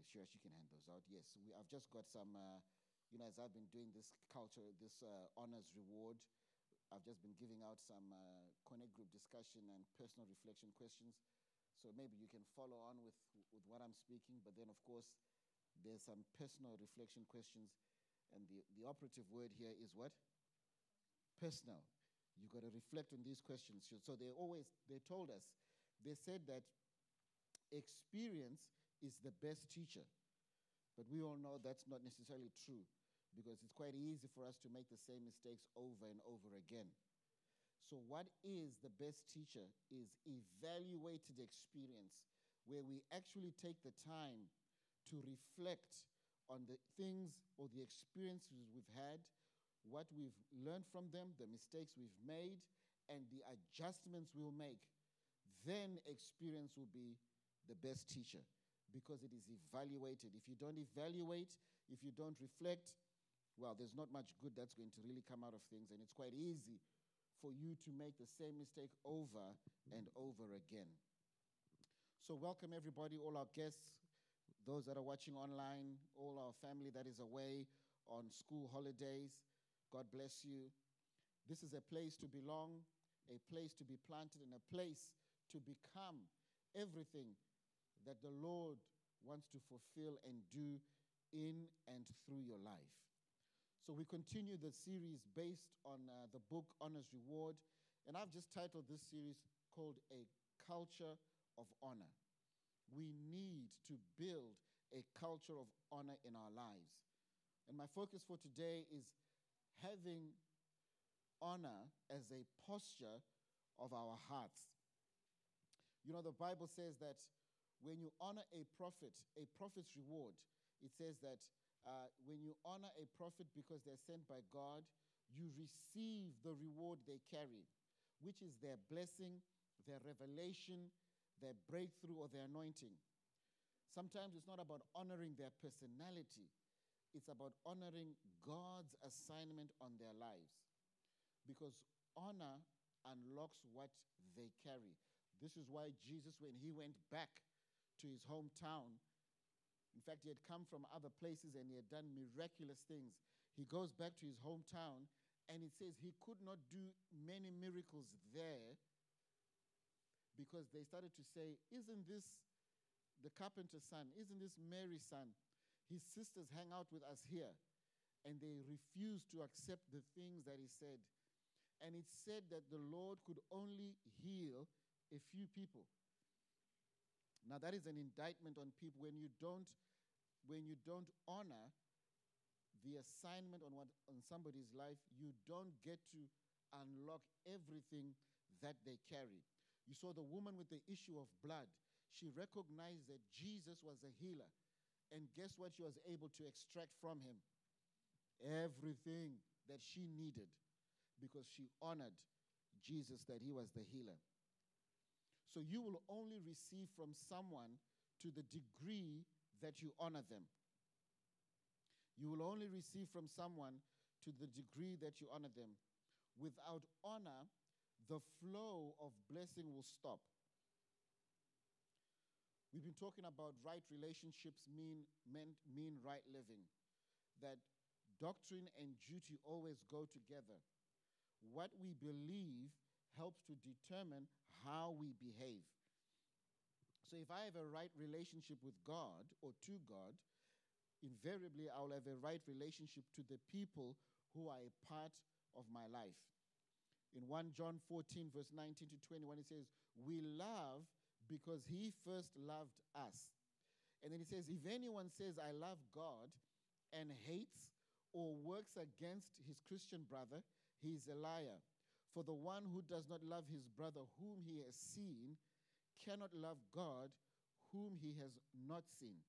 Okay, sure, she can hand those out. Yes, I've just got some, as I've been doing this honors reward, I've just been giving out some connect group discussion and personal reflection questions. So maybe you can follow on with what I'm speaking, but then, of course, there's some personal reflection questions, and the operative word here is what? Personal. You've got to reflect on these questions. So they told us, they said that experience is the best teacher. But we all know that's not necessarily true, because it's quite easy for us to make the same mistakes over and over again. So what is the best teacher is evaluated experience, where we actually take the time to reflect on the things or the experiences we've had, what we've learned from them, the mistakes we've made, and the adjustments we'll make. Then experience will be the best teacher, because it is evaluated. If you don't evaluate, if you don't reflect, well, there's not much good that's going to really come out of things, and it's quite easy for you to make the same mistake over and over again. So welcome everybody, all our guests, those that are watching online, all our family that is away on school holidays. God bless you. This is a place to belong, a place to be planted, and a place to become everything that the Lord wants to fulfill and do in and through your life. So we continue the series based on the book Honors Reward, and I've just titled this series called A Culture of Honor. We need to build a culture of honor in our lives. And my focus for today is having honor as a posture of our hearts. You know, the Bible says that when you honor a prophet's reward, it says that when you honor a prophet because they're sent by God, you receive the reward they carry, which is their blessing, their revelation, their breakthrough, or their anointing. Sometimes it's not about honoring their personality. It's about honoring God's assignment on their lives. Because honor unlocks what they carry. This is why Jesus, when he went back to his hometown, in fact, he had come from other places and he had done miraculous things. He goes back to his hometown, and it says he could not do many miracles there because they started to say, isn't this the carpenter's son? Isn't this Mary's son? His sisters hang out with us here. And they refused to accept the things that he said. And it said that the Lord could only heal a few people. Now that is an indictment on people. When you don't honor the assignment on somebody's life, you don't get to unlock everything that they carry. You saw the woman with the issue of blood. She recognized that Jesus was a healer. And guess what she was able to extract from him? Everything that she needed, because she honored Jesus, that he was the healer. So you will only receive from someone to the degree that you honor them. You will only receive from someone to the degree that you honor them. Without honor, the flow of blessing will stop. We've been talking about right relationships mean right living. That doctrine and duty always go together. What we believe helps to determine how we behave. So if I have a right relationship with God or to God, invariably I will have a right relationship to the people who are a part of my life. In 1 John 14, verse 19 to 21, it says, we love because he first loved us. And then it says, if anyone says, I love God, and hates or works against his Christian brother, he is a liar. For the one who does not love his brother whom he has seen cannot love God whom he has not seen.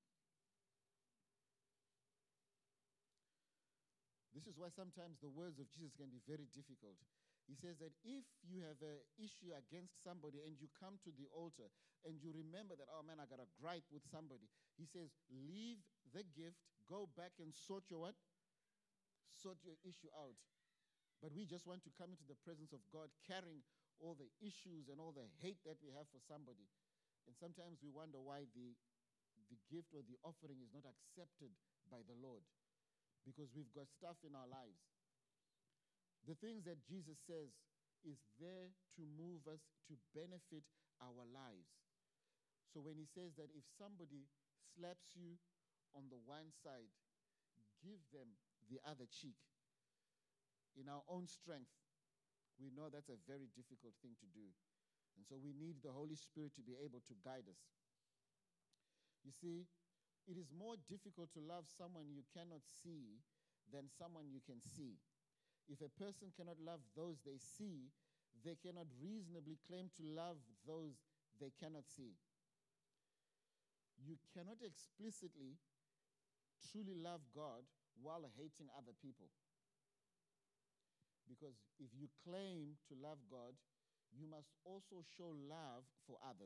This is why sometimes the words of Jesus can be very difficult. He says that if you have an issue against somebody and you come to the altar and you remember that, oh man, I got a gripe with somebody. He says, leave the gift, go back and sort your what? Sort your issue out. But we just want to come into the presence of God carrying all the issues and all the hate that we have for somebody. And sometimes we wonder why the gift or the offering is not accepted by the Lord because we've got stuff in our lives. The things that Jesus says is there to move us to benefit our lives. So when he says that if somebody slaps you on the one side, give them the other cheek. In our own strength, we know that's a very difficult thing to do. And so we need the Holy Spirit to be able to guide us. You see, it is more difficult to love someone you cannot see than someone you can see. If a person cannot love those they see, they cannot reasonably claim to love those they cannot see. You cannot explicitly truly love God while hating other people. Because if you claim to love God, you must also show love for others.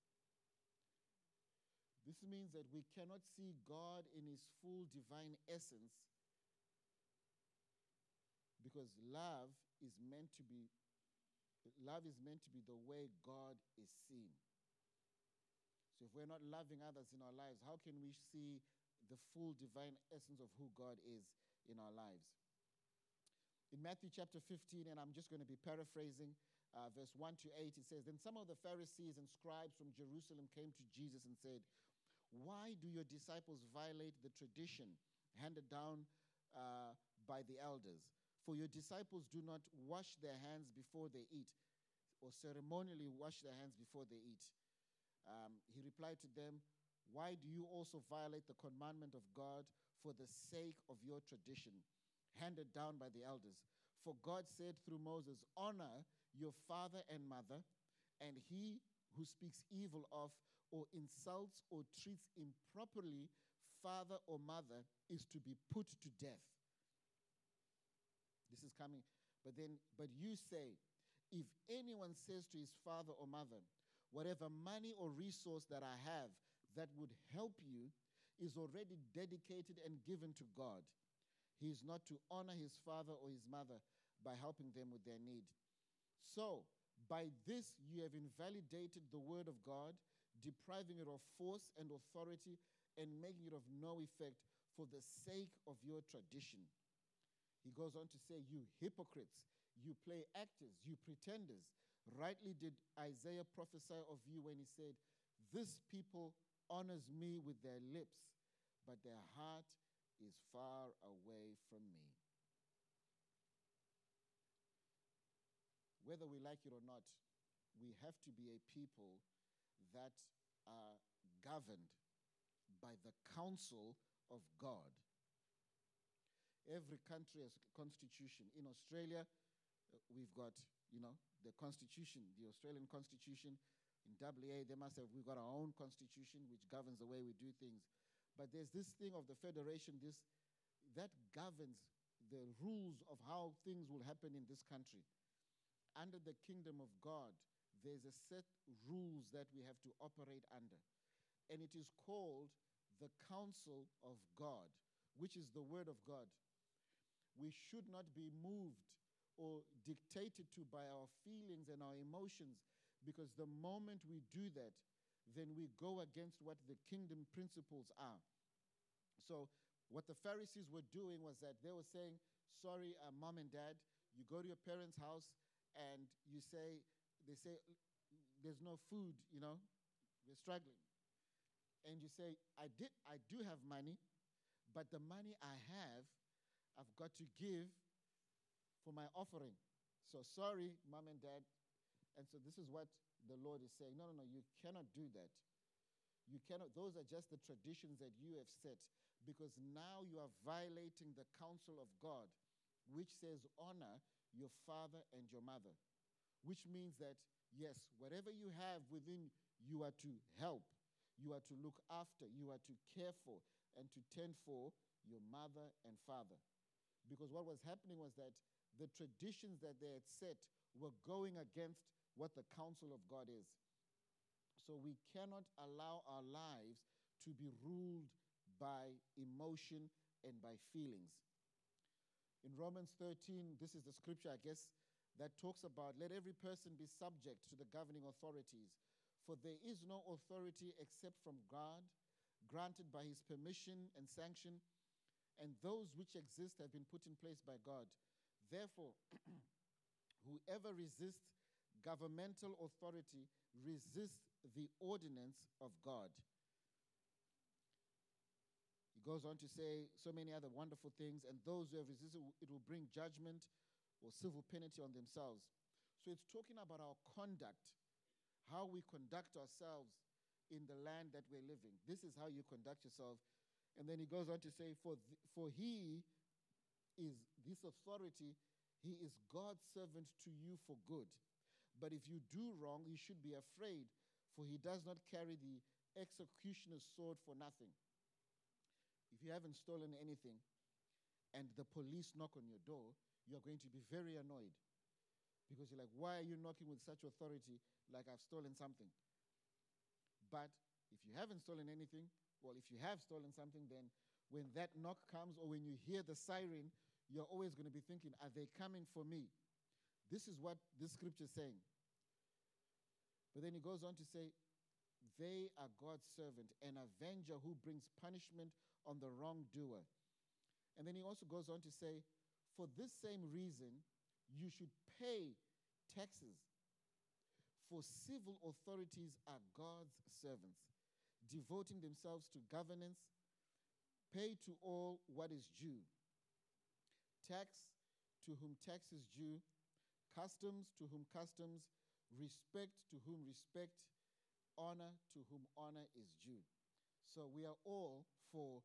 This means that we cannot see God in his full divine essence because love is meant to be the way God is seen. So if we're not loving others in our lives, how can we see the full divine essence of who God is in our lives? In Matthew chapter 15, and I'm just going to be paraphrasing, verse 1 to 8, it says, "Then some of the Pharisees and scribes from Jerusalem came to Jesus and said, 'Why do your disciples violate the tradition handed down by the elders? For your disciples do not wash their hands before they eat, or ceremonially wash their hands before they eat.' He replied to them, 'Why do you also violate the commandment of God for the sake of your tradition handed down by the elders? For God said through Moses, honor your father and mother, and he who speaks evil of or insults or treats improperly father or mother is to be put to death.'" This is coming. But you say, "If anyone says to his father or mother, 'Whatever money or resource that I have that would help you is already dedicated and given to God,' he is not to honor his father or his mother by helping them with their need. So, by this you have invalidated the word of God, depriving it of force and authority and making it of no effect for the sake of your tradition." He goes on to say, "You hypocrites, you play actors, you pretenders. Rightly did Isaiah prophesy of you when he said, 'This people honors me with their lips, but their heart is far away from me.'" Whether we like it or not, we have to be a people that are governed by the counsel of God. Every country has a constitution. In Australia, we've got, the constitution, the Australian constitution. In WA, we've got our own constitution which governs the way we do things. But there's this thing of the federation, that governs the rules of how things will happen in this country. Under the kingdom of God, there's a set rules that we have to operate under. And it is called the counsel of God, which is the word of God. We should not be moved or dictated to by our feelings and our emotions, because the moment we do that, then we go against what the kingdom principles are. So what the Pharisees were doing was that they were saying, "Sorry, mom and dad," you go to your parents' house and they say, "There's no food, we're struggling." And you say, I do have money, but the money I have, I've got to give for my offering. So sorry, mom and dad. And so this is what the Lord is saying. No, you cannot do that. You cannot. Those are just the traditions that you have set, because now you are violating the counsel of God, which says honor your father and your mother, which means that, yes, whatever you have within, you are to help, you are to look after, you are to care for, and to tend for your mother and father. Because what was happening was that the traditions that they had set were going against what the counsel of God is. So we cannot allow our lives to be ruled by emotion and by feelings. In Romans 13, this is the scripture, I guess, that talks about, "Let every person be subject to the governing authorities, for there is no authority except from God. granted by his permission and sanction, and those which exist have been put in place by God. Therefore, whoever resists governmental authority resists the ordinance of God. He goes on to say so many other wonderful things, and those who have resisted, it will bring judgment or civil penalty on themselves. So it's talking about our conduct, how we conduct ourselves in the land that we're living. This is how you conduct yourself. And then he goes on to say, for he is this authority, he is God's servant to you for good. But if you do wrong, you should be afraid, for he does not carry the executioner's sword for nothing. If you haven't stolen anything and the police knock on your door, you're going to be very annoyed, because you're like, why are you knocking with such authority like I've stolen something? But if you haven't stolen anything, well, if you have stolen something, then when that knock comes or when you hear the siren, you're always going to be thinking, are they coming for me? This is what this scripture is saying. But then he goes on to say, they are God's servant, an avenger who brings punishment on the wrongdoer. And then he also goes on to say, for this same reason, you should pay taxes. For civil authorities are God's servants, devoting themselves to governance. Pay to all what is due. Tax to whom tax is due. Customs to whom customs. Respect to whom respect. Honor to whom honor is due. So we are all for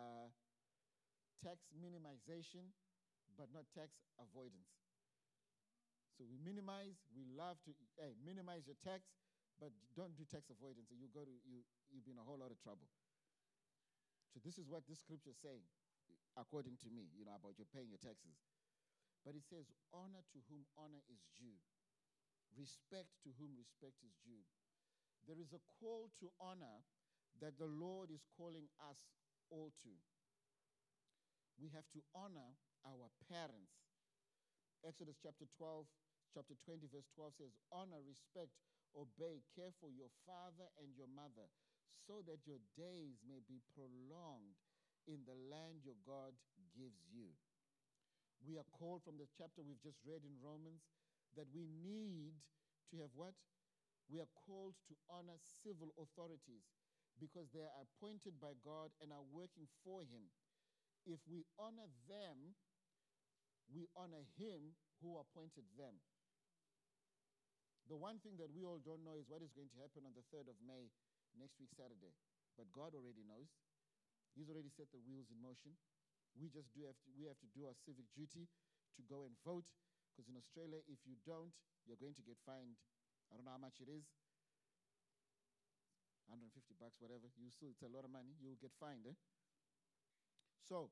tax minimization, but not tax avoidance. So we minimize, we love to minimize your tax, but don't do tax avoidance, and you'll be in a whole lot of trouble. So this is what this scripture is saying, according to me, about you paying your taxes. But it says, honor to whom honor is due. Respect to whom respect is due. There is a call to honor that the Lord is calling us all to. We have to honor our parents. Exodus chapter 20, verse 12 says, honor, respect, obey, care for your father and your mother, so that your days may be prolonged in the land your God gives you. We are called from the chapter we've just read in Romans that we need to have what? We are called to honor civil authorities because they are appointed by God and are working for him. If we honor them, we honor him who appointed them. The one thing that we all don't know is what is going to happen on the 3rd of May, next week, Saturday. But God already knows. He's already set the wheels in motion. We have to do our civic duty to go and vote, because in Australia, if you don't, you're going to get fined. I don't know how much it is. $150, whatever. It's a lot of money. You'll get fined, eh? So,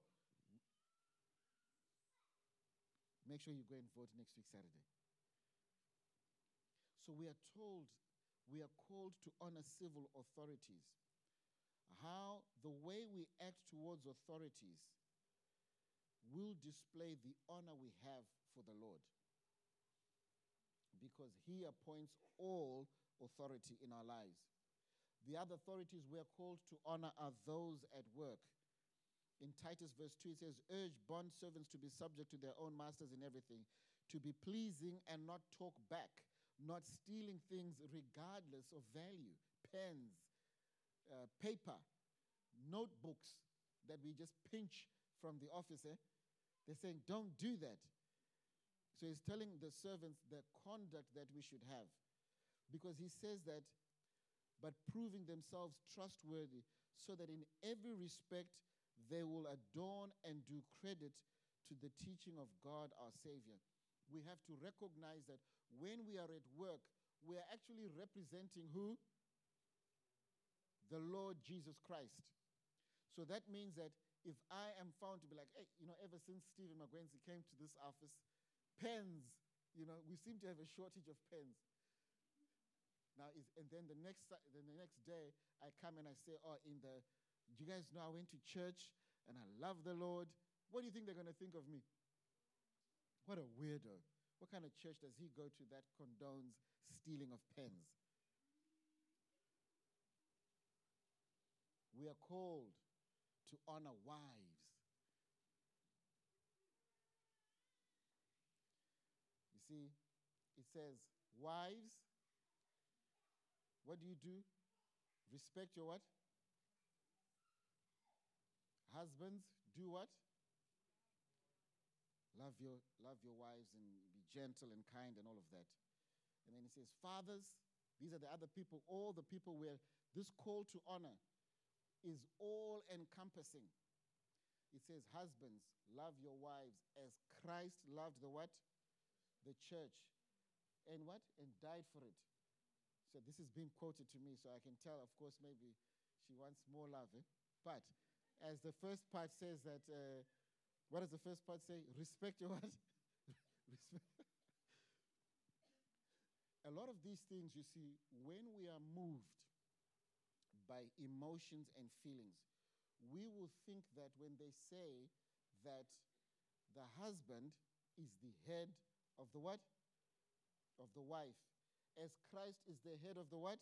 make sure you go and vote next week, Saturday. So we are called to honor civil authorities. How the way we act towards authorities will display the honor we have for the Lord, because he appoints all authority in our lives. The other authorities we are called to honor are those at work. In Titus verse 2, it says, urge bondservants to be subject to their own masters in everything, to be pleasing and not talk back, not stealing things regardless of value, pens, paper, notebooks that we just pinch from the office. They're saying, don't do that. So he's telling the servants the conduct that we should have, because he says that, but proving themselves trustworthy, so that in every respect they will adorn and do credit to the teaching of God our Savior. We have to recognize that when we are at work, we are actually representing who? The Lord Jesus Christ. So that means that if I am found to be like, hey, ever since Stephen McGuency came to this office, pens, we seem to have a shortage of pens. Now, and then the next day, I come and I say, do you guys know I went to church and I love the Lord? What do you think they're going to think of me? What a weirdo. What kind of church does he go to that condones stealing of pens? We are called to honor wives. You see, it says, wives, what do you do? Respect your what? Husbands, do what? Love your wives and be gentle and kind and all of that. And then he says, fathers, these are the other people, all the people where this call to honor is all encompassing. It says, husbands, love your wives as Christ loved the what? The church. And what? And died for it. So this is being quoted to me, so I can tell, of course, maybe she wants more love. But as the first part says that, what does the first part say? Respect your what? A lot of these things, you see, when we are moved by emotions and feelings, we will think that when they say that the husband is the head of the what? Of the wife. As Christ is the head of the what?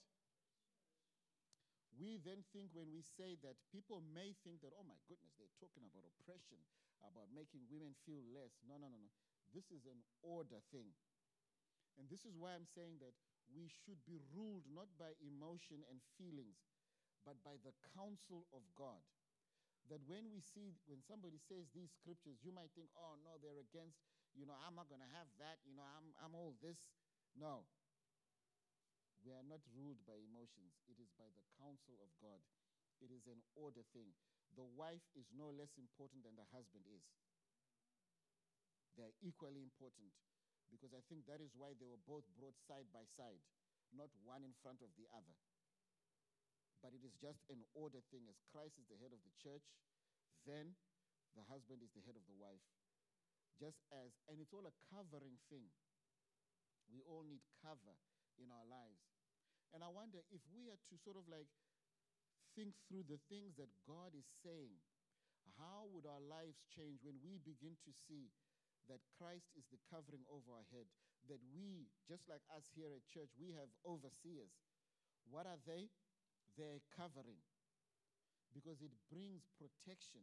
We then think when we say that, people may think that, oh my goodness, they're talking about oppression, about making women feel less. No. This is an order thing. And this is why I'm saying that we should be ruled not by emotion and feelings, but by the counsel of God. That when somebody says these scriptures, you might think, oh no, they're against, I'm not going to have that, I'm all this. No. We are not ruled by emotions. It is by the counsel of God. It is an order thing. The wife is no less important than the husband is. They're equally important, because I think that is why they were both brought side by side, not one in front of the other. But it is just an order thing. As Christ is the head of the church, then the husband is the head of the wife. And it's all a covering thing. We all need cover in our lives. And I wonder if we are to sort of like think through the things that God is saying, how would our lives change when we begin to see that Christ is the covering over our head, that we, just like us here at church, we have overseers. What are they? They're covering, because it brings protection.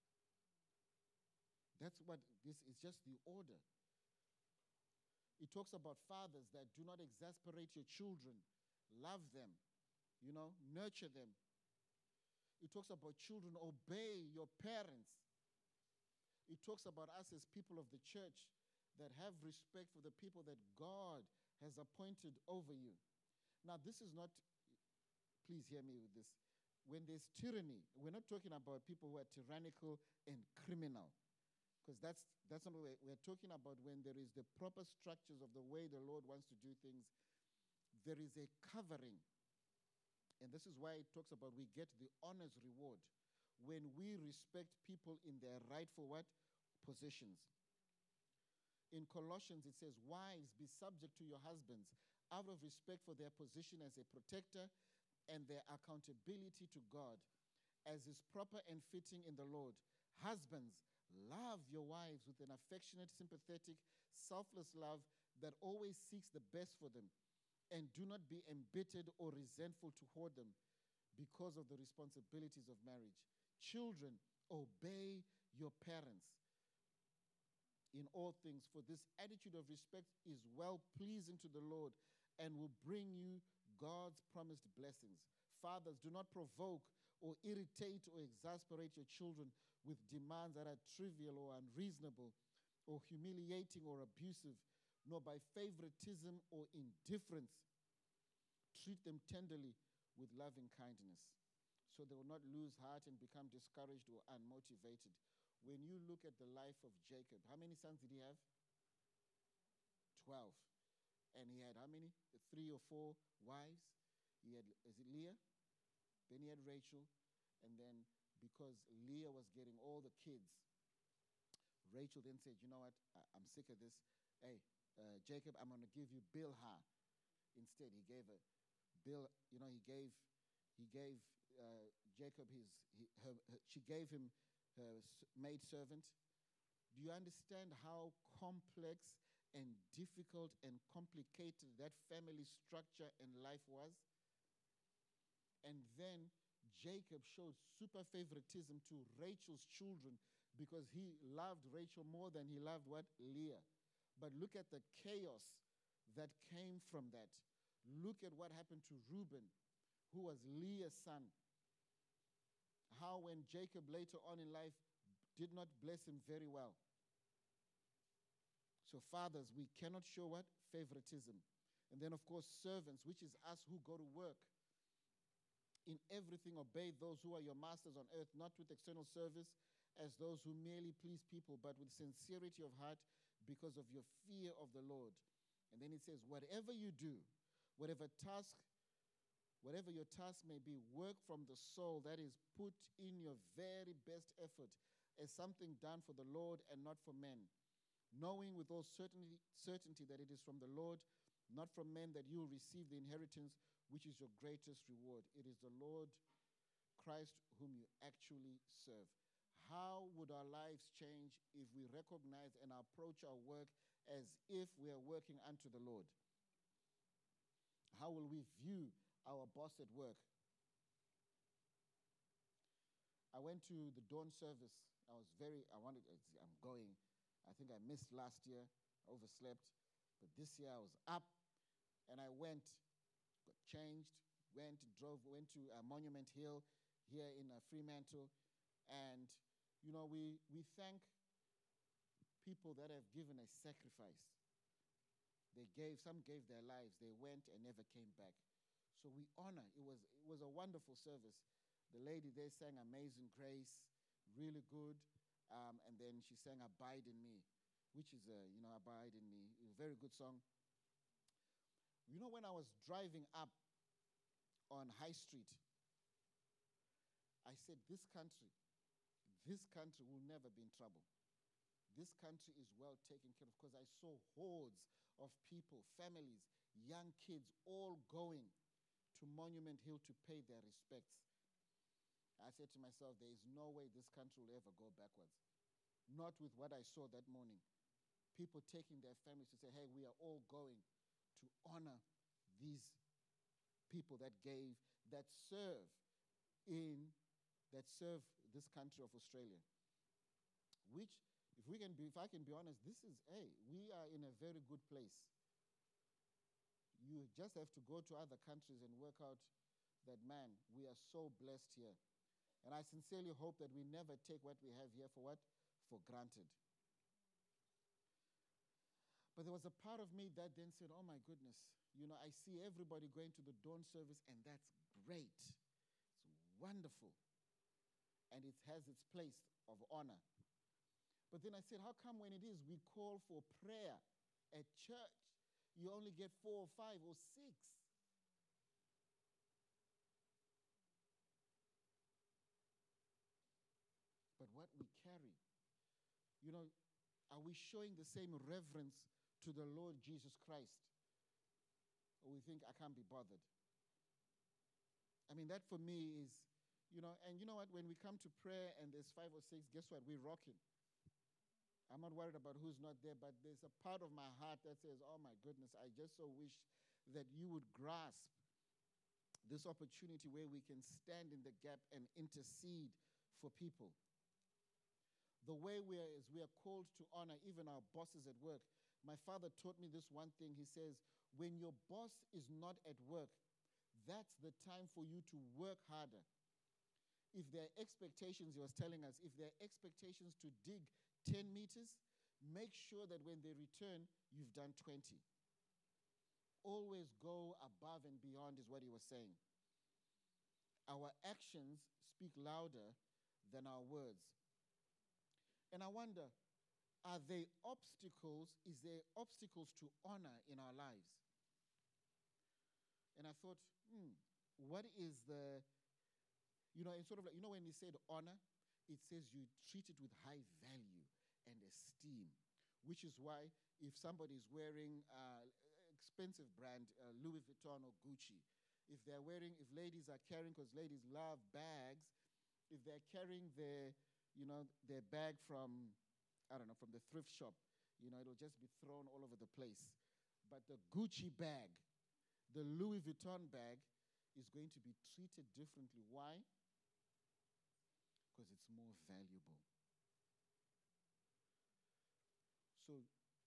That's what this is, just the order. It talks about fathers that do not exasperate your children. Love them, nurture them. It talks about children, obey your parents. It talks about us as people of the church that have respect for the people that God has appointed over you. Now, this is not, please hear me with this. When there's tyranny, we're not talking about people who are tyrannical and criminal, because that's not what we're talking about. When there is the proper structures of the way the Lord wants to do things, there is a covering. And this is why it talks about we get the honor's reward when we respect people in their rightful what? Positions. In Colossians, it says, wives, be subject to your husbands out of respect for their position as a protector and their accountability to God, as is proper and fitting in the Lord. Husbands, love your wives with an affectionate, sympathetic, selfless love that always seeks the best for them, and do not be embittered or resentful toward them because of the responsibilities of marriage. Children, obey your parents in all things, for this attitude of respect is well-pleasing to the Lord and will bring you God's promised blessings. Fathers, do not provoke or irritate or exasperate your children with demands that are trivial or unreasonable or humiliating or abusive, nor by favoritism or indifference. Treat them tenderly with loving kindness, so they will not lose heart and become discouraged or unmotivated. When you look at the life of Jacob, how many sons did he have? 12. And he had how many? 3 or 4 wives. He had, is it Leah? Then he had Rachel. And then because Leah was getting all the kids, Rachel then said, you know what, I'm sick of this. Hey, Jacob, I'm going to give you Bilhah. Instead, he gave Jacob she gave him her maid servant. Do you understand how complex and difficult and complicated that family structure and life was? And then, Jacob showed super favoritism to Rachel's children because he loved Rachel more than he loved what? Leah. But look at the chaos that came from that. Look at what happened to Reuben, who was Leah's son. How when Jacob later on in life did not bless him very well. So fathers, we cannot show what? Favoritism. And then, of course, servants, which is us who go to work. In everything, obey those who are your masters on earth, not with external service as those who merely please people, but with sincerity of heart because of your fear of the Lord. And then it says, whatever you do, whatever your task may be, work from the soul, that is, put in your very best effort as something done for the Lord and not for men, knowing with all certainty that it is from the Lord, not from men, that you will receive the inheritance, which is your greatest reward. It is the Lord Christ whom you actually serve. How would our lives change if we recognize and approach our work as if we are working unto the Lord? How will we view our boss at work? I went to the dawn service. I'm going. I think I missed last year, overslept. But this year I was up and I went, got changed, went to Monument Hill here in Fremantle. And, we thank people that have given a sacrifice. Some gave their lives. They went and never came back. So we honor. It was a wonderful service. The lady there sang Amazing Grace, really good. And then she sang Abide in Me, which is, Abide in Me. It was a very good song. When I was driving up on High Street, I said, this country will never be in trouble. This country is well taken care of, because I saw hordes of people, families, young kids, all going to Monument Hill to pay their respects. I said to myself, there is no way this country will ever go backwards. Not with what I saw that morning. People taking their families to say, hey, we are all going to honor these people that serve this country of Australia. Which, if I can be honest, we are in a very good place. You just have to go to other countries and work out that, man, we are so blessed here. And I sincerely hope that we never take what we have here for granted. But there was a part of me that then said, oh my goodness, I see everybody going to the dawn service, and that's great. It's wonderful. And it has its place of honor. But then I said, how come when it is we call for prayer at church, you only get 4 or 5 or 6? But what we carry, are we showing the same reverence to the Lord Jesus Christ? Or we think, I can't be bothered. I mean, that for me is, and you know what, when we come to prayer and there's 5 or 6, guess what, we're rocking. I'm not worried about who's not there, but there's a part of my heart that says, oh my goodness, I just so wish that you would grasp this opportunity where we can stand in the gap and intercede for people. The way we are called to honor even our bosses at work. My father taught me this one thing. He says, when your boss is not at work, that's the time for you to work harder. If there are expectations, he was telling us, if there are expectations to dig 10 meters, make sure that when they return, you've done 20. Always go above and beyond is what he was saying. Our actions speak louder than our words. And I wonder, are there obstacles? Is there obstacles to honor in our lives? And I thought, what is the, it's sort of like, when he said honor, it says you treat it with high value and esteem, which is why if somebody is wearing expensive brand, Louis Vuitton or Gucci, if ladies are carrying, because ladies love bags, if they're carrying their bag from, from the thrift shop, it'll just be thrown all over the place. But the Gucci bag, the Louis Vuitton bag, is going to be treated differently. Why? more valuable. So,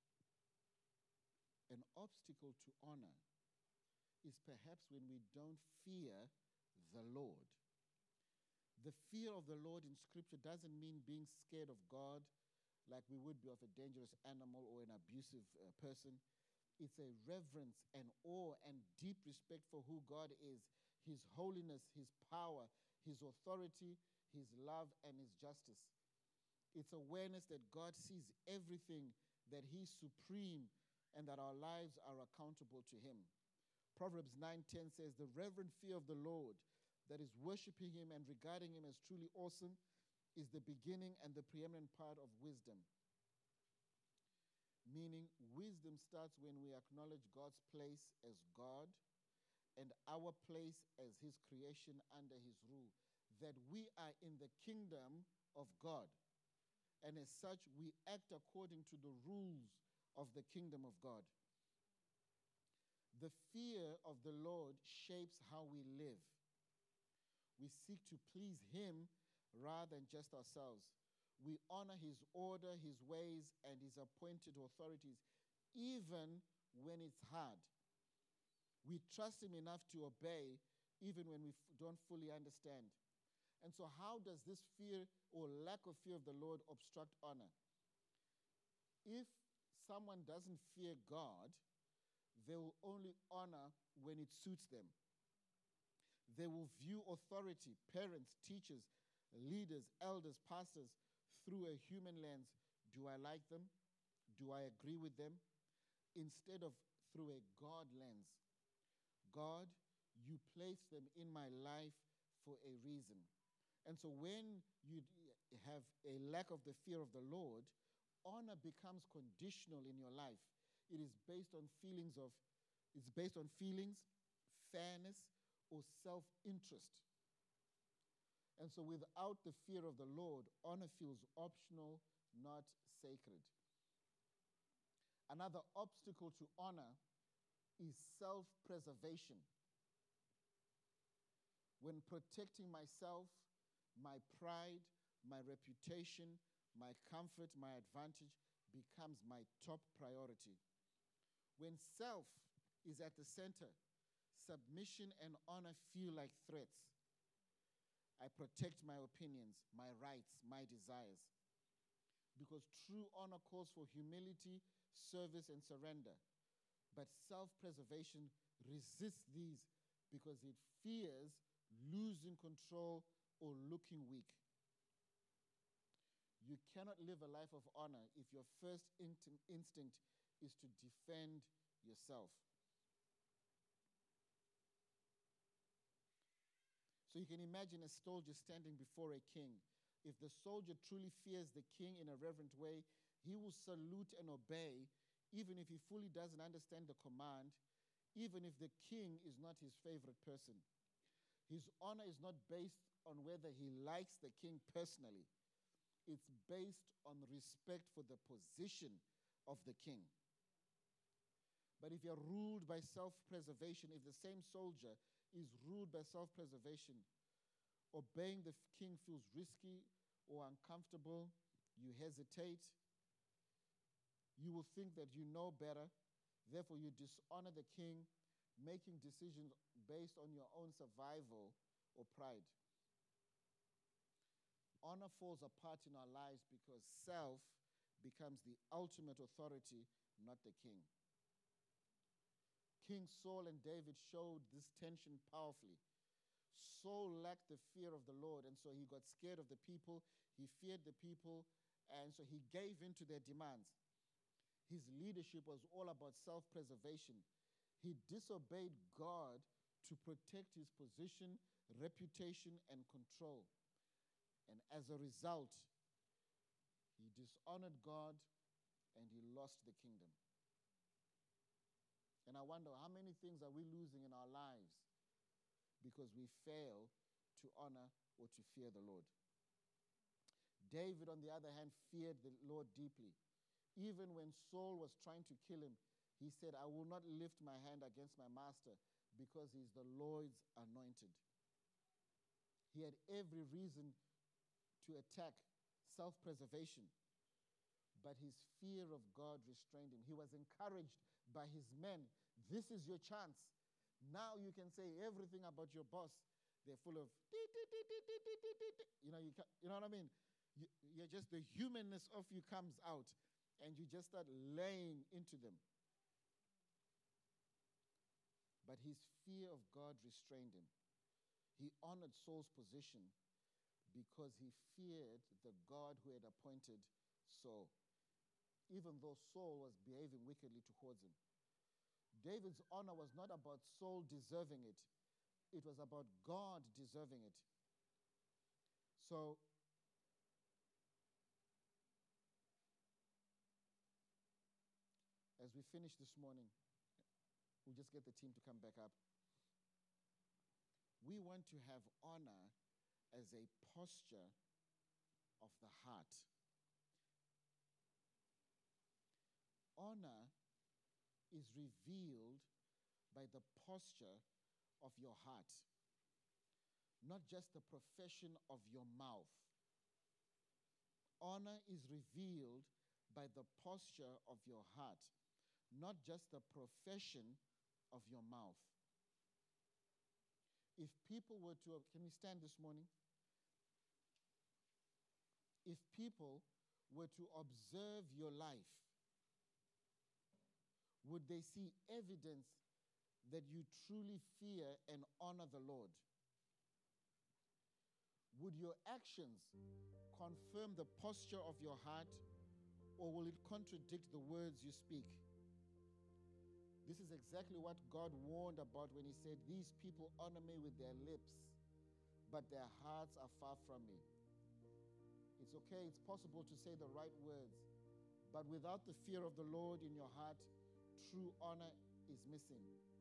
an obstacle to honor is perhaps when we don't fear the Lord. The fear of the Lord in Scripture doesn't mean being scared of God like we would be of a dangerous animal or an abusive person. It's a reverence and awe and deep respect for who God is, His holiness, His power, His authority, His love, and His justice. It's awareness that God sees everything, that He's supreme, and that our lives are accountable to Him. Proverbs 9:10 says, "The reverent fear of the Lord, that is worshiping Him and regarding Him as truly awesome, is the beginning and the preeminent part of wisdom." Meaning, wisdom starts when we acknowledge God's place as God and our place as His creation under His rule. That we are in the kingdom of God. And as such, we act according to the rules of the kingdom of God. The fear of the Lord shapes how we live. We seek to please Him rather than just ourselves. We honor His order, His ways, and His appointed authorities, even when it's hard. We trust Him enough to obey, even when we don't fully understand. And so how does this fear or lack of fear of the Lord obstruct honor? If someone doesn't fear God, they will only honor when it suits them. They will view authority, parents, teachers, leaders, elders, pastors, through a human lens. Do I like them? Do I agree with them? Instead of through a God lens. God, you placed them in my life for a reason. And so when you have a lack of the fear of the Lord, honor becomes conditional in your life. It is based on feelings, fairness, or self-interest. And so without the fear of the Lord, honor feels optional, not sacred. Another obstacle to honor is self-preservation. When protecting myself, my pride, my reputation, my comfort, my advantage becomes my top priority. When self is at the center, submission and honor feel like threats. I protect my opinions, my rights, my desires. Because true honor calls for humility, service, and surrender. But self-preservation resists these because it fears losing control or looking weak. You cannot live a life of honor if your first instinct is to defend yourself. So you can imagine a soldier standing before a king. If the soldier truly fears the king in a reverent way, he will salute and obey, even if he fully doesn't understand the command, even if the king is not his favorite person. His honor is not based on whether he likes the king personally. It's based on respect for the position of the king. But if you're ruled by self-preservation, if the same soldier is ruled by self-preservation, obeying the king feels risky or uncomfortable, you hesitate, you will think that you know better, therefore you dishonor the king, making decisions based on your own survival or pride. Honor falls apart in our lives because self becomes the ultimate authority, not the king. King Saul and David showed this tension powerfully. Saul lacked the fear of the Lord, and so he got scared of the people. He feared the people, and so he gave in to their demands. His leadership was all about self-preservation. He disobeyed God to protect his position, reputation, and control. And as a result, he dishonored God and he lost the kingdom. And I wonder, how many things are we losing in our lives because we fail to honor or to fear the Lord? David, on the other hand, feared the Lord deeply. Even when Saul was trying to kill him, he said, I will not lift my hand against my master because he's the Lord's anointed. He had every reason to attack, self-preservation. But his fear of God restrained him. He was encouraged by his men. This is your chance. Now you can say everything about your boss. They're full of, you know what I mean? You're just, the humanness of you comes out, and you just start laying into them. But his fear of God restrained him. He honored Saul's position because he feared the God who had appointed Saul, even though Saul was behaving wickedly towards him. David's honor was not about Saul deserving it. It was about God deserving it. So, as we finish this morning, we'll just get the team to come back up. We want to have honor as a posture of the heart. Honor is revealed by the posture of your heart, not just the profession of your mouth. Honor is revealed by the posture of your heart, not just the profession of your mouth. If people were to, can we stand this morning? If people were to observe your life, would they see evidence that you truly fear and honor the Lord? Would your actions confirm the posture of your heart, or will it contradict the words you speak? This is exactly what God warned about when he said, "These people honor me with their lips, but their hearts are far from me." It's okay, it's possible to say the right words, but without the fear of the Lord in your heart, true honor is missing.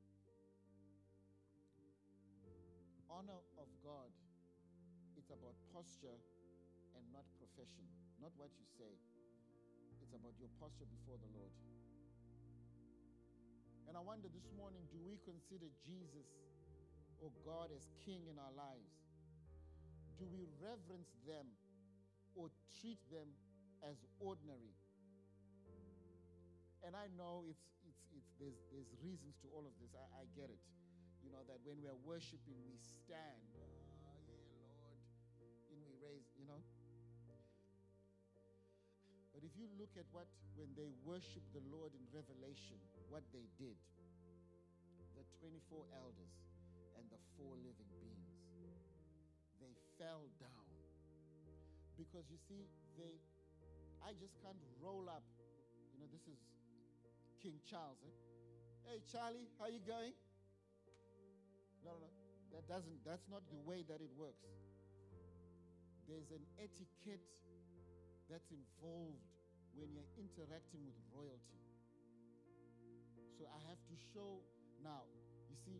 Honor of God, it's about posture and not profession, not what you say. It's about your posture before the Lord. And I wonder this morning, do we consider Jesus or God as King in our lives? Do we reverence them or treat them as ordinary? And I know there's reasons to all of this. I get it. You know, that when we are worshiping, we stand. Yeah, Lord. And we raise, you know. But if you look at when they worshiped the Lord in Revelation, what they did, the 24 elders and the 4 living beings, they fell down. Because you see, I just can't roll up. You know, this is King Charles. Hey, Charlie, how you going? No. That's not the way that it works. There's an etiquette that's involved when you're interacting with royalty. So I have to show. Now, you see,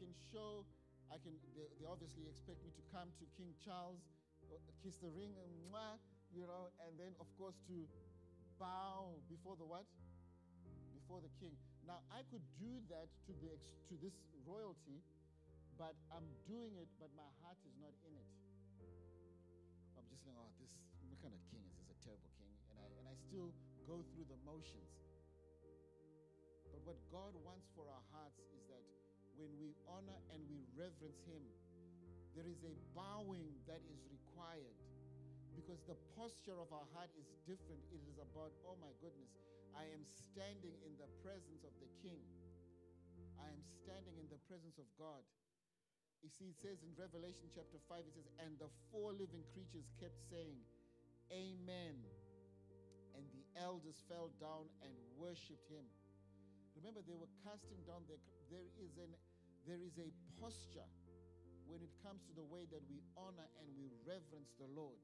they obviously expect me to come to King Charles, kiss the ring, and you know, and then of course to bow before the what? Before the king. Now, I could do that to this royalty, but I'm doing it, but my heart is not in it. I'm just like, what kind of king is this? A terrible king. And I still go through the motions. But what God wants for our hearts is that when we honor and we reverence him, there is a bowing that is required, because the posture of our heart is different. It is about, oh my goodness, I am standing in the presence of the King. I am standing in the presence of God. You see, it says in Revelation chapter 5, it says, "And the 4 living creatures kept saying, Amen. And the elders fell down and worshipped him." Remember, they were casting down there is a posture when it comes to the way that we honor and we reverence the Lord.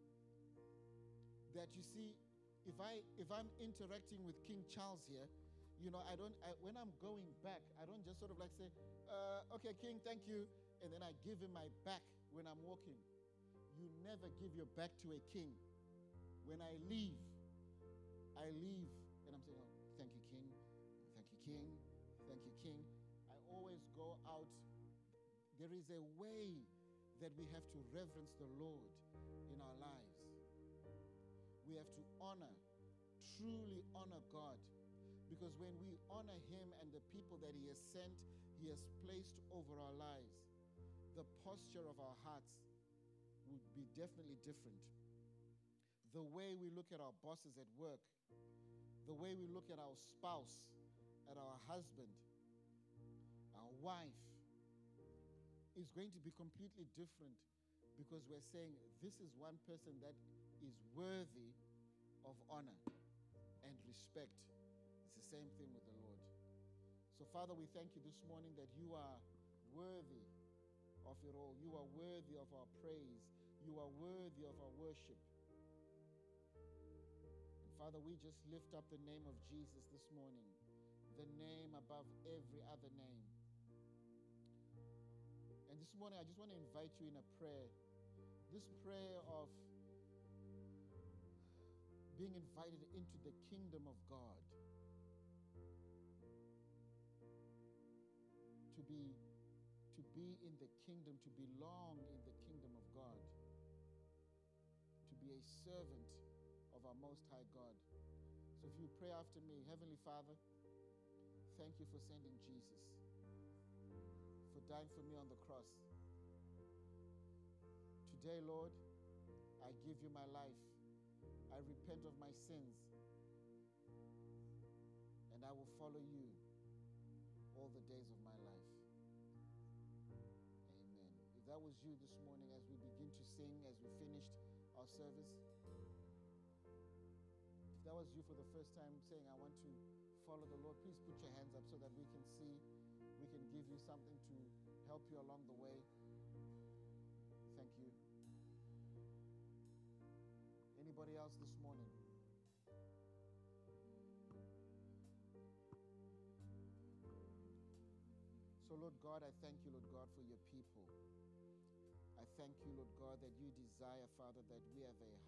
That you see, if I'm interacting with King Charles here, you know, when I'm going back, I don't just sort of like say, okay, King, thank you, and then I give him my back when I'm walking. You never give your back to a king. When I leave, and I'm saying, oh, thank you, King, thank you, King, thank you, King. I always go out. There is a way that we have to reverence the Lord in our lives. we have to honor, truly honor God. Because when we honor Him and the people that He has sent, He has placed over our lives, the posture of our hearts would be definitely different. The way we look at our bosses at work, the way we look at our spouse, at our husband, our wife, is going to be completely different, because we're saying this is one person that is worthy of honor and respect. It's the same thing with the Lord. So, Father, we thank you this morning that you are worthy of it all. You are worthy of our praise. You are worthy of our worship. And Father, we just lift up the name of Jesus this morning, the name above every other name. And this morning, I just want to invite you in a prayer. This prayer of being invited into the kingdom of God. To be in the kingdom, to belong in the kingdom of God. To be a servant of our Most High God. So if you pray after me, Heavenly Father, thank you for sending Jesus, for dying for me on the cross. Today, Lord, I give you my life. I repent of my sins, and I will follow you all the days of my life. Amen. If that was you this morning as we begin to sing, as we finished our service, if that was you for the first time saying, I want to follow the Lord, please put your hands up so that we can see, we can give you something to help you along the way. Thank you. Anybody else this morning? So, Lord God, I thank you, Lord God, for your people. I thank you, Lord God, that you desire, Father, that we have a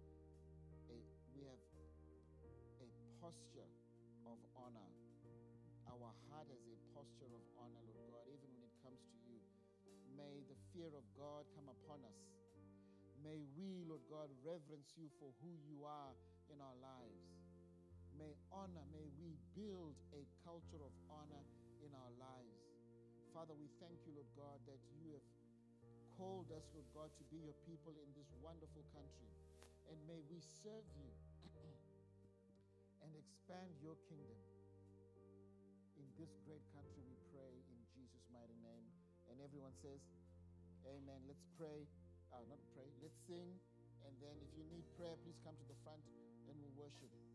posture of honor. Our heart has a posture of honor, Lord God, even when it comes to you. May the fear of God come upon us. May we, Lord God, reverence you for who you are in our lives. May we build a culture of honor in our lives. Father, we thank you, Lord God, that you have called us, Lord God, to be your people in this wonderful country. And may we serve you and expand your kingdom in this great country, we pray in Jesus' mighty name. And everyone says, amen. Let's pray. Not pray. Let's sing. And then if you need prayer, please come to the front and we'll worship.